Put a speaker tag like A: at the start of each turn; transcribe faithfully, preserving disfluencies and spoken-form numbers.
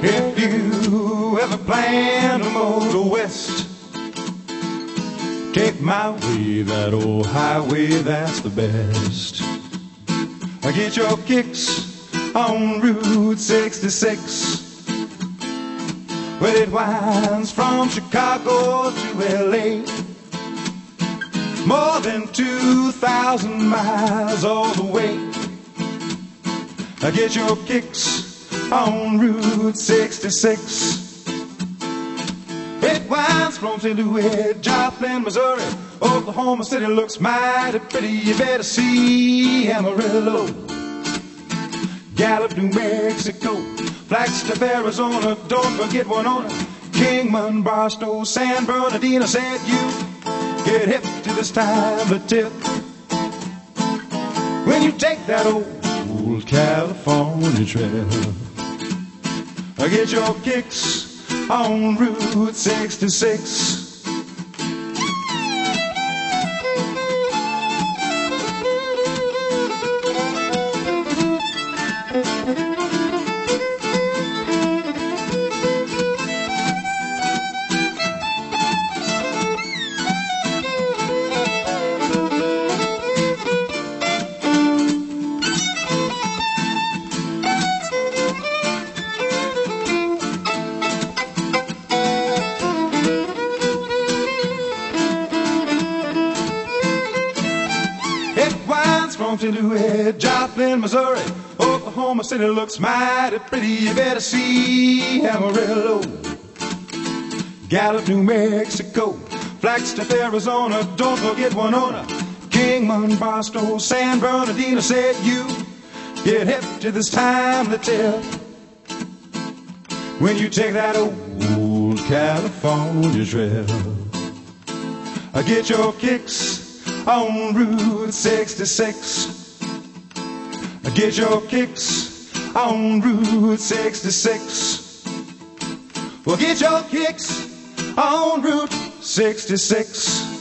A: If you ever plan to motor west, take my way, that old highway, that's the best. Get your kicks on Route sixty-six, where it winds from Chicago to L A. More than two thousand miles all the way. Get your kicks on Route sixty-six. It winds from Saint Louis, Joplin, Missouri. Oklahoma City looks mighty pretty. You better see Amarillo, Gallup, New Mexico, Flagstaff, Arizona. Don't forget Winona, Kingman, Barstow, San Bernardino. Said you get hip to this time of tip when you take that old California trail. Get your kicks on Route sixty-six. From Saint Louis, Joplin, Missouri, Oklahoma City looks mighty pretty. You better see Amarillo, Gallup, New Mexico, Flagstaff, Arizona. Don't forget Winona, Kingman, Barstow, San Bernardino. Said you get hip to this time to tell when you take that old California trail. Get your kicks on Route sixty-six. Get your kicks on Route sixty-six. Well, get your kicks on Route sixty-six.